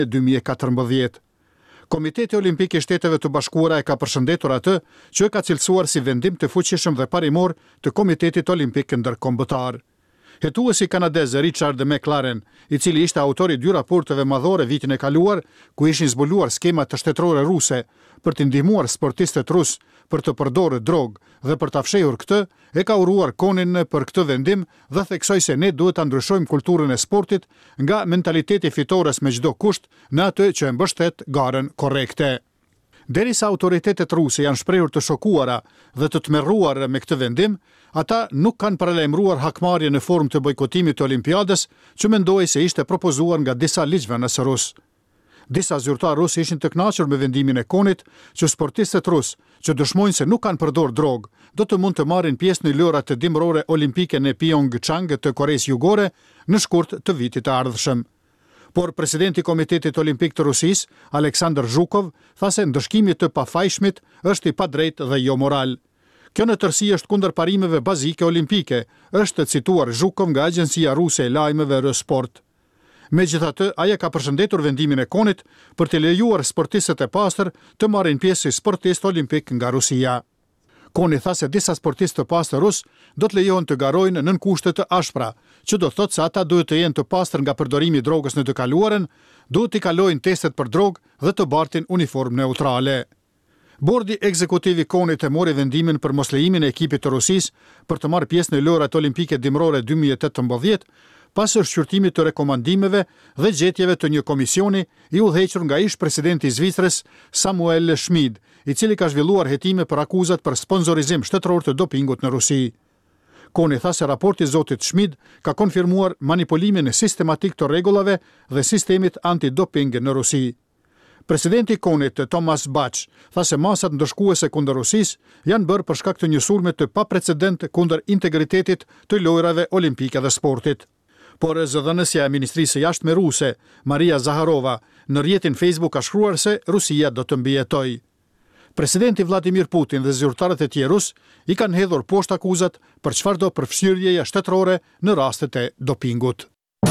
2014. Komiteti Olimpik i Shteteve të Bashkuara e ka përshëndetur atë që ka cilësuar si vendim të fuqishëm dhe parimor të Komitetit Olimpik Ndërkombëtar. Hetuesi kanadez Richard McLaren, i cili ishte autori 2 raporteve madhore vitin e kaluar, ku ishin zbuluar skema të shtetërore ruse për të ndihmuar sportistët rus për të përdorur drogë dhe për ta fshehur këtë, e ka uruar konin për këtë vendim dhe theksoi se ne duhet ta ndryshojmë kulturën e sportit nga mentaliteti fitores me çdo kusht në atë që e mbështet garën korrekte. Derisa autoritetet ruse janë shprehur të shokuara dhe të tmerruar me këtë vendim, ata nuk kanë paralajmëruar hakmarrje në formë të bojkotimit të Olimpiadës, që mendohej se ishte propozuar nga disa ligjvënës rus. Disa zyrtarë rusë ishin të kënaqur me vendimin e konit që sportistët rusë që dëshmojnë se nuk kanë përdorur drogë, do të mund të marrin pjesë në lojrat dimërore olimpike në Pyeongchang të Koresë Jugore në shkurt të vitit të ardhshëm. Por presidenti i Komitetit Olimpik të Rusisë, Aleksandr Zhukov, tha se ndëshkimi të pafajshmit është i padrejtë dhe jo moral. Kjo në tërësi është kundër parimeve bazike olimpike, është cituar Zhukov nga agjencia ruse e lajmeve R-Sport. Megjithatë, ai ka përshëndetur vendimin e konit për të lejuar sportistët e pastër të marrin pjesë si sportist olimpik nga Rusia. Koni tha se disa sportistë të pastër rus do të lejohen të garojnë nën kushte të ashpra, që do thotë se ata duhet të jenë të pastër nga përdorimi i drogës në të kaluarën, duhet të kalojnë testet për drogë dhe të bartin uniformë neutrale. Bordi ekzekutiv i konit e mori vendimin për mos lejimin e ekipit të Rusisë për të marrë pjesë në lojrat olimpike dimrore 2018, pas shqyrtimit të rekomandimeve dhe gjetjeve të një komisioni i udhëhequr nga ish presidenti i Zvicrës Samuel Schmid, i cili ka zhvilluar hetime për akuzat për sponsorizim shtetëror të dopingut në Rusi. Koni tha se raporti i zotit Schmid ka konfirmuar manipulimin sistematik të rregullave dhe sistemit antidoping në Rusi. Presidenti i konit, Thomas Bach, tha se masat ndëshkuese kundër Rusisë janë bërë për shkak të një sulme të paprecedent kundër integritetit të lojrave olimpike dhe sportit. Por zëdhënësja e Ministrisë së Jashtme ruse, Maria Zaharova, në rrjetin Facebook ka shkruar se Rusia do të mbijetojë. Presidenti Vladimir Putin dhe zyrtarët e tjerë rus i kanë hedhur poshtë akuzat për çfarëdo përfshirjeje shtetërore në rastet e dopingut.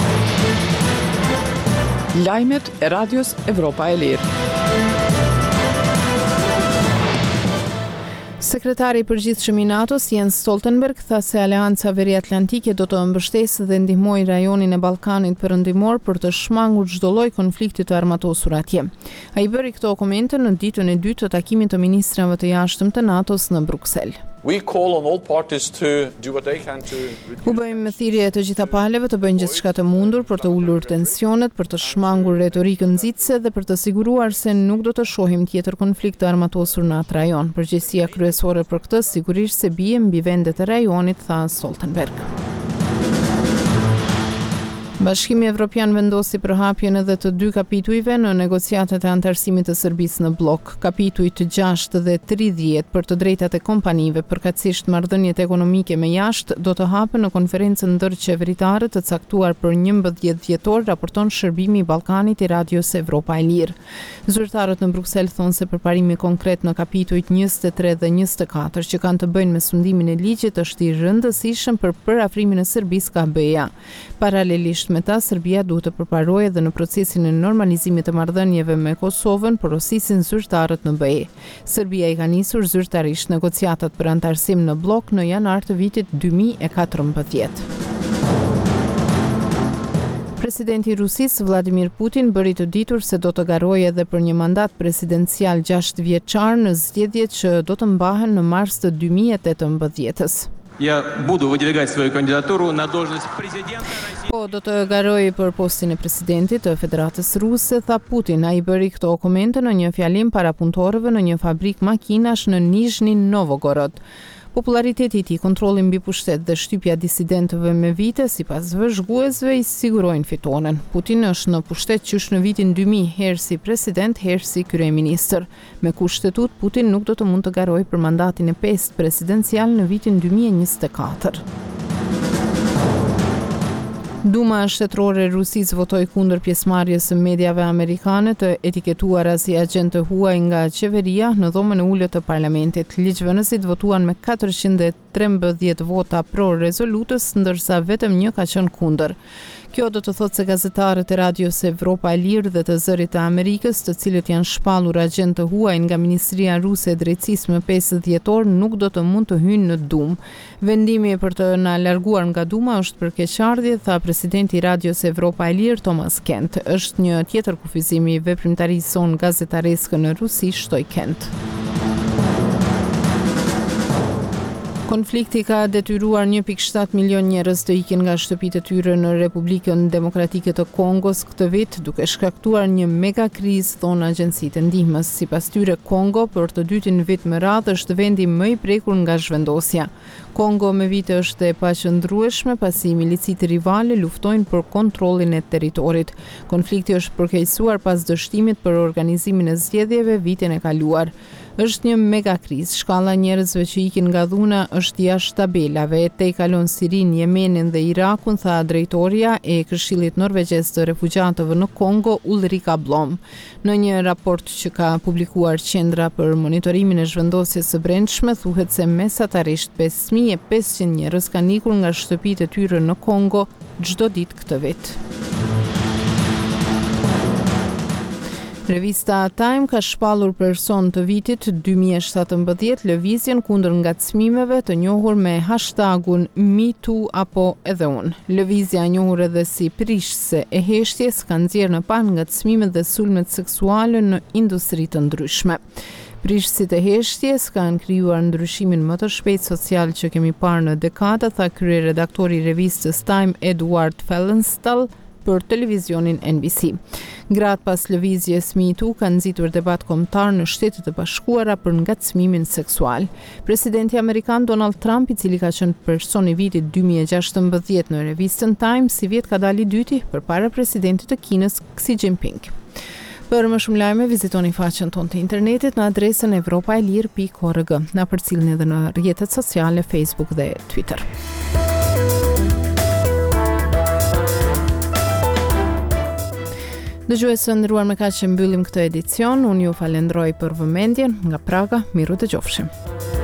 Lajmet e Radios Evropa e Lirë. Sekretari i përgjithshëm i NATO-s Jens Stoltenberg tha se Aleanca Veriatlantike do të mbështesë dhe ndihmojë rajonin e Ballkanit Perëndimor për të shmangur çdo lloj konflikti të armatosur atje. Ai bëri këto komente në ditën e dytë të takimit të ministrave të jashtëm të NATO-s në Bruksel. We call on all parties to do what they can to U bëjmë thirrje të gjitha palëve të bëjnë gjithçka të mundur për të ulur tensionet, për të shmangur retorikën nxitse dhe për të siguruar se nuk do të shohim tjetër konflikt të armatosur në atë rajon. Përgjegjësia kryesore për këtë sigurisht se bie mbi vendet e rajonit, tha Stoltenberg. Bashkimi Evropian vendosi përhapjen edhe të 2 kapitujve në negociatat e antarësimit të Serbisë në blok. Kapitujt 6 dhe 30 për të drejtat e kompanive, përkatësisht marrëdhëniet ekonomike me jashtë, do të hapen në konferencën ndërqeveritare të caktuar për 11 dhjetor, raporton Shërbimi i Ballkanit i Radios Evropa e Lirë. Zyrtarët në Bruksel thonë se përparimi konkret në kapitujt 23 dhe 24 që kanë të bëjnë me sundimin e ligjit është i rëndësishëm për parafrimin e Serbisë ka BE-ja. Paralelisht me ta, Serbia duhet të përparojë edhe në procesin e normalizimit të marrëdhënieve me Kosovën, porosisin zyrtarët në BE. Serbia i ka nisur zyrtarisht negociatat për antarësim në blok në janar të vitit 2014. Presidenti i Rusisë Vladimir Putin bëri të ditur se do të garojë edhe për një mandat presidencial 6 vjeçar në zgjedhjet që do të mbahen në mars të 2018-s. Я буду выдвигать свою кандидатуру на должность президента России. Po do të garoj për postin e presidentit të Federatës Ruse, tha Putin. Ai bëri këto komente në një fjalim para punëtorëve në një fabrik makinash në Nizhny Novgorod. Populariteti i tij, kontrolli mbi pushtet dhe shtypja disidentëve me vite, sipas vëzhguesve, i sigurojnë fitoren. Putin është në pushtet qysh në vitin 2000, herë si president, herë si kryeministër. Me kushtetut, Putin nuk do të mund të garojë për mandatin e 5 presidencial në vitin 2024. Duma shtetërore e Rusisë votoi kundër pjesëmarrjes së mediave amerikane të etiketuara si agentë huaj nga qeveria në dhomën e ulët të parlamentit. Ligjvënësit votuan me 413 vota pro rezolutës, ndërsa vetëm një ka qenë kundër. Kjo do të thotë se gazetarët e Radios Evropa e Lirë dhe të Zërit të Amerikës, të cilët janë shpallur agent të huaj nga Ministria Ruse e Drejtësisë më 5 dhjetor, nuk do të mund të hynë në Dumë. Vendimi për të na larguar nga Duma është për keqardhje, tha presidenti i Radios Evropa e Lirë Thomas Kent. Është një tjetër kufizim i veprimtarisë sonë gazetareske në Rusi, shtoi Kent. Konflikti ka detyruar 1.7 milion njerëz të ikin nga shtëpitë e tyre në Republikën Demokratike të Kongos këtë vit, duke shkaktuar një mega krizë, thonë agjencitë e ndihmës. Sipas tyre, Kongo për të dytin vit me radhë është vendi më i prekur nga zhvendosja. Kongo me vite është e paqëndrueshme pasi milicitë rivale luftojnë për kontrollin e territorit. Konflikti është përkeqësuar pas dështimit për organizimin e zgjedhjeve vitin e kaluar. Është një mega krizë. Shkalla njerëzve që ikin nga dhuna është jashtë tabelave. E te kalon Sirin, Jemenin dhe Irakun, tha drejtoria e Këshillit Norvegjez të Refugjatëve në Kongo, Ulrika Blom. Në një raport që ka publikuar Qendra për Monitorimin e Zhvendosjes së Brendshme, thuhet se mesatarisht 5500 njerëz kanë ikur nga shtëpitë e tyre në Kongo çdo ditë këtë vit. Revista Time ka shpallur person të vitit 2017 lëvizjen kundër ngacmimeve të njohur me hashtagun #MeToo apo edhe unë. Lëvizja e njohur edhe si prishse e heshtjes ka nxjerrë në pan ngacmimet dhe sulmet seksuale në industri të ndryshme. Prishësit e heshtjes kanë krijuar ndryshimin më të shpejt social që kemi parë në dekada, tha kryeredaktori i revistës Time Edward Fellenstall për televizionin NBC. Gratë pas lëvizjes MeToo kanë nxitur debat kombëtar në Shtetet e Bashkuara për ngacmimin seksual. Presidenti amerikan Donald Trump, i cili ka qenë person i vitit 2016 në revistën Time, si vjet ka dalë i dyti përpara presidentit të Kinës Xi Jinping. Për më shumë lajme, vizitoni faqen tonë të internetit në adresën evropaelir.org. Na përcjellni edhe në rrjetet sociale Facebook dhe Twitter. Dëgjuesë nderuar, me kaq që mbyllim këtë edicion. Unë ju falenderoj për vëmendjen. Nga Praga, miru dëgjofshim.